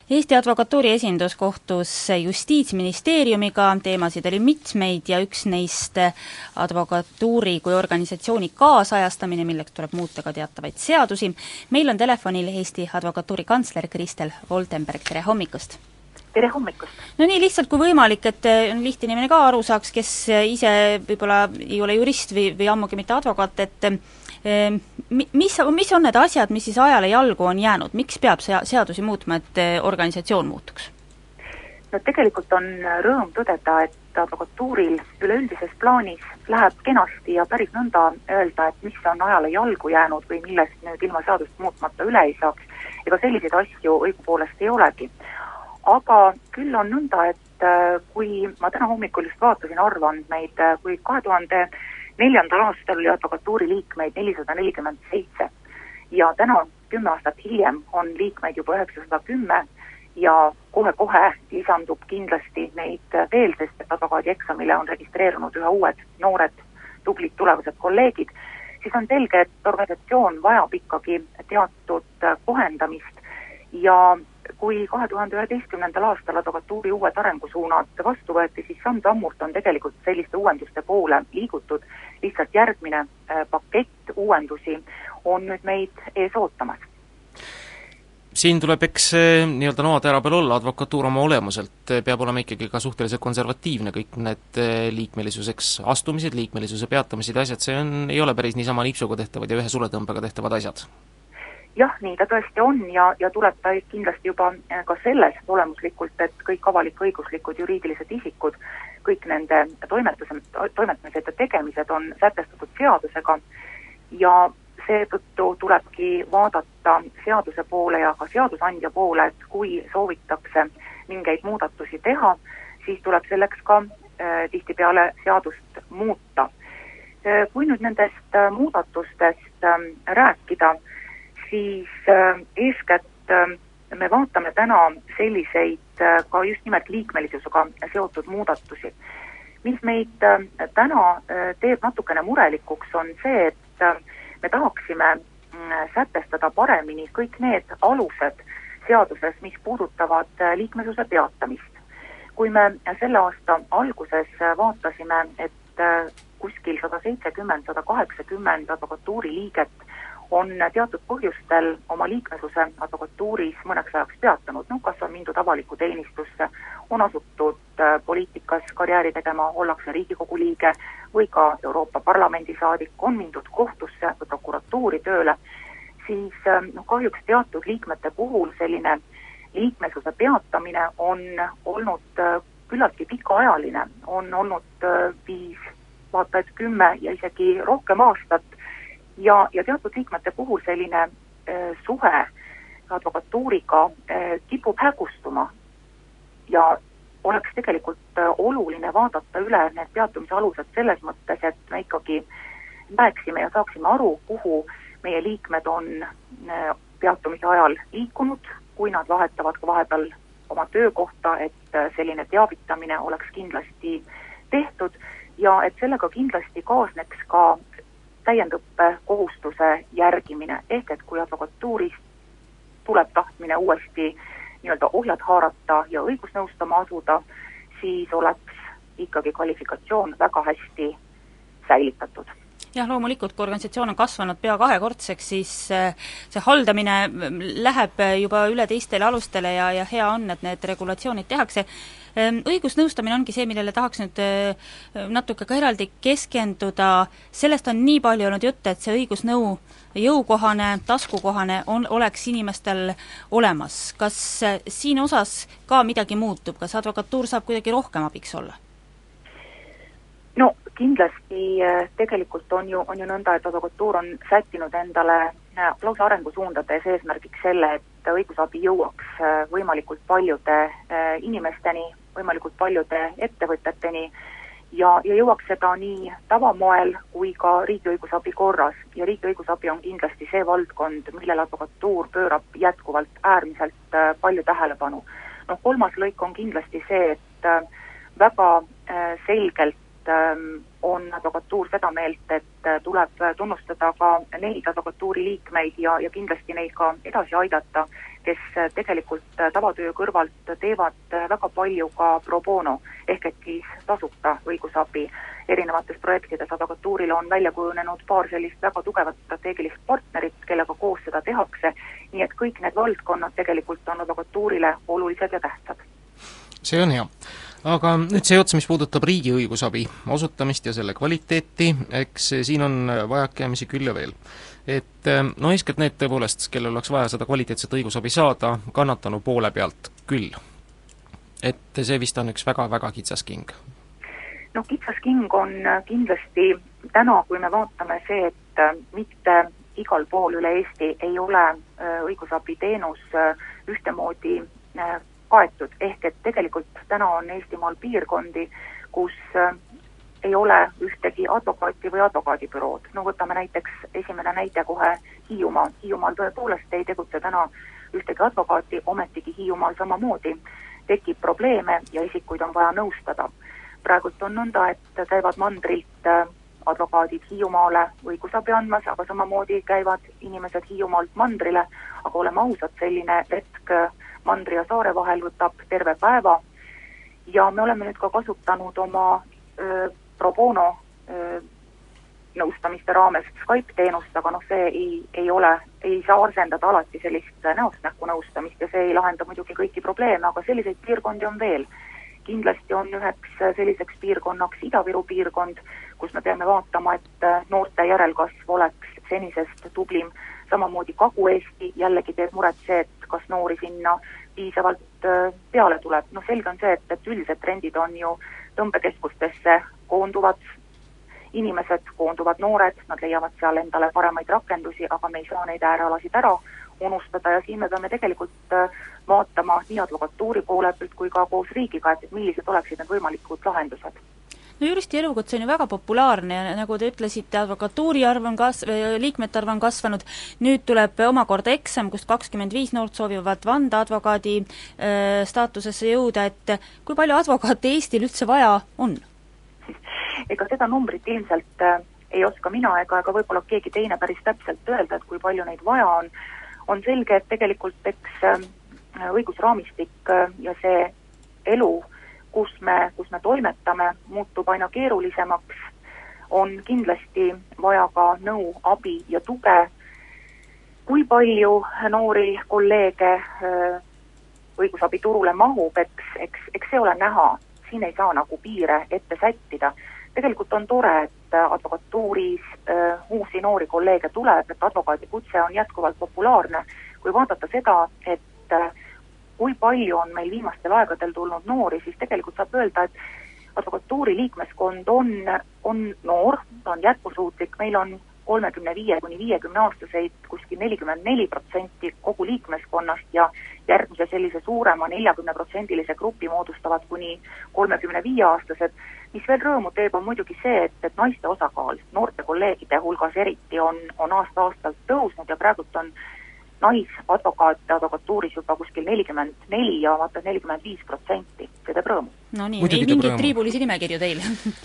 Eesti Advokatuuri esindus kohtus Justiitsministeeriumiga, teemasid oli mitmeid ja üks neist advokatuuri kui organisatsiooni kaasajastamine, milleks tuleb muuta ka teatavaid seadusi. Meil on telefonil Eesti Advokatuuri kantsler Kristel Woltenberg, tere hommikust! Tere hommikust! No nii lihtsalt kui võimalik, et lihtne inimene ka aru saaks, kes ise võib-olla ei ole jurist või ammugi mitte advokaat, et mis on need asjad, mis siis ajale jalgu on jäänud? Miks peab seadusi muutma, et organisatsioon muutuks? No tegelikult on rõõm tõdeda, et advokatuuril üleüldises plaanis läheb kenasti ja päris nõnda öelda, et mis on ajale jalgu jäänud või millest nüüd ilma seadust muutmata üle ei saaks. Ega selliseid asju õigupoolest ei olegi. Aga küll on nõnda, et kui ma täna hommikul just vaatasin arvandmeid, kui 2004. aastal oli advokatuuri liikmeid 447 ja täna 10 aastat hiljem on liikmeid juba 910 ja kohe-kohe lisandub kindlasti neid veel, sest et advokaadieksamile on registreerunud üha uued noored tublid tulevased kolleegid, siis on selge, et organisatsioon vajab ikkagi teatud kohendamist ja kui 2011. aastal advokatuuri uued arengusuunad vastu võeti, siis samm-sammult on tegelikult selliste uuenduste poole liigutud. Lihtsalt järgmine pakett uuendusi on nüüd meid ees ootamas. Siin tuleb eks nii-öelda noatera peal olla, advokatuur oma olemuselt peab olema ikkagi ka suhteliselt konservatiivne, kõik need liikmelisuseks astumised, liikmelisuse peatamised ja asjad, see ei ole päris niisama nipsuga tehtavad ja ühe suletõmbega tehtavad asjad. Jah, nii ta tõesti on ja tuleb ta kindlasti juba ka selles olemuslikult, et kõik avalik-õiguslikud juriidilised isikud, kõik nende toimetamised ja tegemised on sätestatud seadusega ja seetõttu tulebki vaadata seaduse poole ja ka seadusandja poole, et kui soovitakse mingeid muudatusi teha, siis tuleb selleks ka tihtipeale seadust muuta. Kui nüüd nendest muudatustest rääkida, siis eeskätt me vaatame täna selliseid ka just nimelt liikmelisusega seotud muudatusi. Mis meid täna teeb natukene murelikuks on see, et me tahaksime sätestada paremini kõik need alused seaduses, mis puudutavad liikmelisuse peatamist. Kui me selle aasta alguses vaatasime, et kuskil 170-180 advokatuuri liiget on teatud põhjustel oma liikmesuse advokatuuris mõneks ajaks peatanud, kas on mindud avalikku teenistusse, on asutud poliitikas karjääri tegema, ollakse Riigikogu liige või ka Euroopa Parlamendi saadik, on mindud kohtusse või prokuratuuri tööle, siis kahjuks teatud liikmete puhul selline liikmesuse peatamine on olnud küllaltki pikaajaline, on olnud 5, vaata et 10 ja isegi rohkem aastat, ja teatud liikmete puhul selline suhe advokatuuriga kipub hägustuma ja oleks tegelikult oluline vaadata üle need peatumise alused selles mõttes, et me ikkagi näeksime ja saaksime aru, kuhu meie liikmed on peatumise ajal liikunud, kui nad vahetavad ka vahepeal oma töökohta, et selline teavitamine oleks kindlasti tehtud ja et sellega kindlasti kaasneks ka täiendõppe kohustuse järgimine, ehk et kui advokatuurist tuleb tahtmine uuesti nii-öelda ohjad haarata ja õigusnõustama asuda, siis oleks ikkagi kvalifikatsioon väga hästi säilitatud. Jah, loomulikult, kui organisatsioon on kasvanud pea 2-kordseks, siis see haldamine läheb juba üle teistele alustele ja hea on, et need regulatsioonid tehakse. Õigusnõustamine ongi see, millele tahaks nüüd natuke ka eraldi keskenduda. Sellest on nii palju olnud jutt, et see õigusnõu jõukohane, taskukohane oleks inimestel olemas. Kas siin osas ka midagi muutub? Kas advokatuur saab kuidagi rohkem abiks olla? No kindlasti tegelikult on ju nõnda, et advokatuur on sättinud endale lausa arengusuundades eesmärgiks selle, et õigusabi jõuaks võimalikult paljude inimesteni, võimalikult paljude ettevõteteni ja jõuaks seda nii tavamoel kui ka riigiõigusabi korras. Ja riigiõigusabi on kindlasti see valdkond, millele advokatuur pöörab jätkuvalt äärmiselt palju tähelepanu. Kolmas lõik on kindlasti see, et väga selgelt on advokatuur seda meelt, et tuleb tunnustada ka neid advokatuuri liikmeid ja kindlasti neid ka edasi aidata, kes tegelikult tavatöö kõrvalt teevad väga palju ka pro bono, ehk et siis tasuta õigusabi erinevates projektides. Advokatuurile on välja kujunenud paar sellist väga tugevat strateegilist partnerit, kellega koos seda tehakse, nii et kõik need valdkonnad tegelikult on advokatuurile olulised ja tähtsad. See on hea. Aga nüüd see ots, mis puudutab riigi õigusabi osutamist ja selle kvaliteeti, eks siin on vajakajäämisi küll ja veel. Et no eeskätt need tõepoolest, kellel oleks vaja seda kvaliteetset õigusabi saada, kannatanu poole pealt küll. Et see vist on üks väga-väga kitsas king. No kitsas king on kindlasti täna, kui me vaatame see, et mitte igal pool üle Eesti ei ole õigusabi teenus ühtemoodi kaetud, ehk et tegelikult täna on Eestimaal piirkondi, kus ei ole ühtegi advokaati või advokaadibürood. No võtame näiteks esimene näide kohe Hiiumaa. Hiiumaal tõepoolest ei tegutse täna ühtegi advokaati, ometigi Hiiumaal samamoodi tekib probleeme ja isikuid on vaja nõustada. Praegult on nõnda, et käivad mandrilt advokaadid Hiiumaale õigusabi andmas, aga samamoodi käivad inimesed Hiiumaalt mandrile, aga oleme ausad, selline retk mandri ja saare vahel võtab terve päeva ja me oleme nüüd ka kasutanud oma pro bono nõustamiste raames Skype-teenust, aga see ei saa asendada alati sellist näost näkku nõustamist ja see ei lahenda muidugi kõiki probleeme, aga selliseid piirkondi on veel. Kindlasti on üheks selliseks piirkonnaks Ida-Viru piirkond, kus me peame vaatama, et noorte järelkasv oleks senisest tublim. Samamoodi Kagu-Eesti jällegi teeb muret see, et kas noori sinna piisavalt peale tuleb. No selge on see, et üldised trendid on ju tõmbekeskustesse koonduvad inimesed, koonduvad noored, nad leiavad seal endale paremaid rakendusi, aga me ei saa neid äärealasid ära unustada ja siin me peame tegelikult vaatama nii advokatuuri poole pealt kui ka koos riigiga, et millised oleksid need võimalikud lahendused. No juristi elukutse on ju väga populaarne ja nagu te ütlesite, advokatuuri arv on liikmete arv on kasvanud, nüüd tuleb omakorda eksam, kust 25 noort soovivad vandeadvokaadi staatusesse jõuda, et kui palju advokaate Eestil üldse vaja on? Ega seda numbrit ilmselt ei oska mina ega võib-olla keegi teine päris täpselt öelda, et kui palju neid vaja on. On selge, et tegelikult eks õigusraamistik ja see elu, kus me toimetame, muutub aina keerulisemaks, on kindlasti vaja ka nõu, abi ja tuge. Kui palju noori kolleege õigusabiturule mahub, eks see ole näha, siin ei saa nagu piire ette sättida. Tegelikult on tore, et advokatuuris uusi noori kolleege tuleb, et advokaadikutse on jätkuvalt populaarne. Kui vaadata seda, et kui palju on meil viimastel aegadel tulnud noori, siis tegelikult saab öelda, et advokatuuri liikmeskond on noor, ta on jätkusuutlik, meil on 35–50 aastaseid kuskil 44% kogu liikmeskonnast ja järgmise sellise suurema 40% grupi moodustavad kuni 35-aastased. Mis veel rõõmu teeb, on muidugi see, et naiste osakaal noorte kolleegide hulgas eriti on aasta-aastalt tõusnud ja praegult on naisadvokaate advokatuuris juba kuskil 44 ja vaata 45%, see teeb rõõmu. No nii, ei mingit triibulisi nimekirju teil.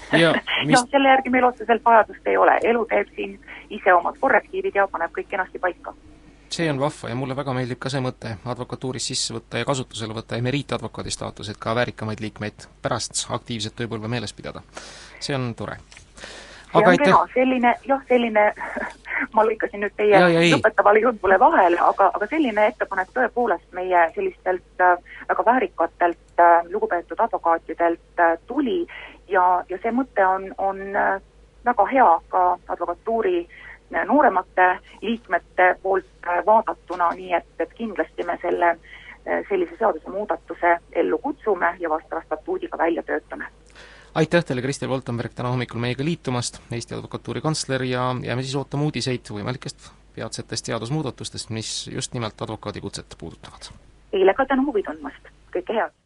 Selle järgi meil otseselt vajadust ei ole. Elu teeb siin ise omad korrektiivid ja paneb kõik kenasti paika. See on vahva ja mulle väga meeldib ka see mõte advokatuuris sisse võtta ja kasutusele võtta emeriitadvokaadi staatus, et ka väärikamaid liikmeid pärast aktiivset tööpõlve meeles pidada. See on tore. See on teha, selline ma lõikasin nüüd teie lõpetavale jutule vahele, aga selline ettepanek tõepoolest meie sellistelt väga väärikatelt lugupeetud advokaatidelt tuli ja see mõte on väga hea ka advokatuuri nooremate liikmete poolt vaadatuna, nii et kindlasti me sellise seaduse muudatuse ellu kutsume ja vastava statuudiga välja töötame. Aitäh teile, Kristel Voltenberg, täna hommikul meiega liitumast, Eesti Advokatuuri kantsler ja jääme siis ootama uudiseid võimalikest peatsetest seadusmuudatustest, mis just nimelt advokaadikutset puudutavad. Teile ka tänu huvi tundmast, kõike head!